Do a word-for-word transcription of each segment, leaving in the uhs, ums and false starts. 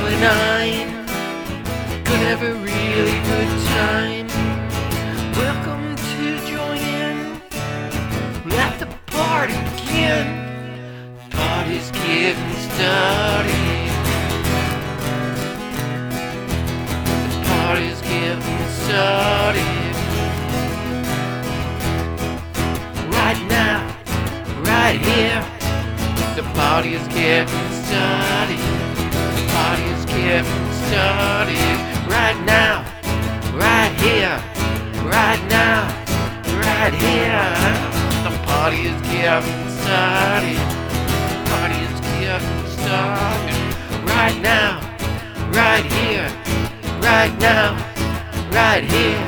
and I'm gonna have a really good time. Welcome to join in. Let the party begin. Party's getting started. The party's getting started. Right now, right here. The party is getting started. The party is getting started. Right now, right here. Right now, right here. The party is getting started. The party is getting started. Right now, right here. Right now, right here.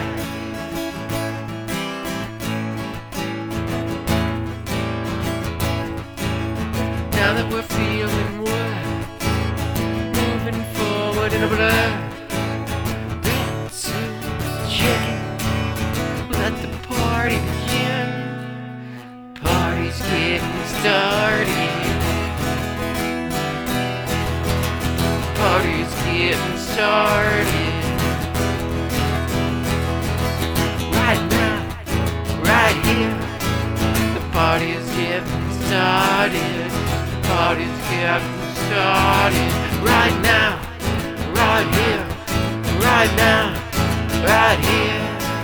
Now that we're feeling well, moving forward in a blur, dancing, shaking, let the party begin. Party's getting started. Party's getting started. Right now, right here, the party is getting started. Party's getting started. Right now, right here, right now, right here.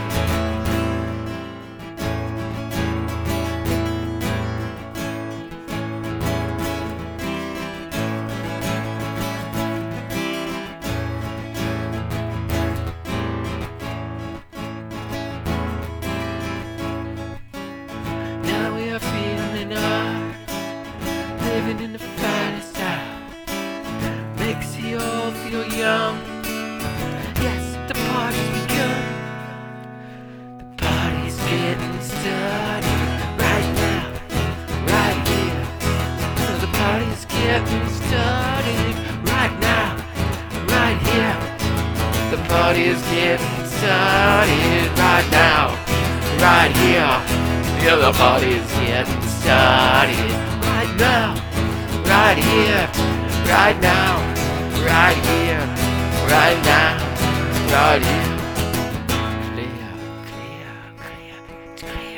Now we are feeling our living in the finest style. Makes you all feel young. Yes, the party's begun. The party's getting started. Right now, right here. The party's getting started. Right now, right here. The party is getting started. Right now, right here. Yeah, the party is getting started. Right now, right here, right now, right here, right now, right here. Clear, clear, clear, it's clear.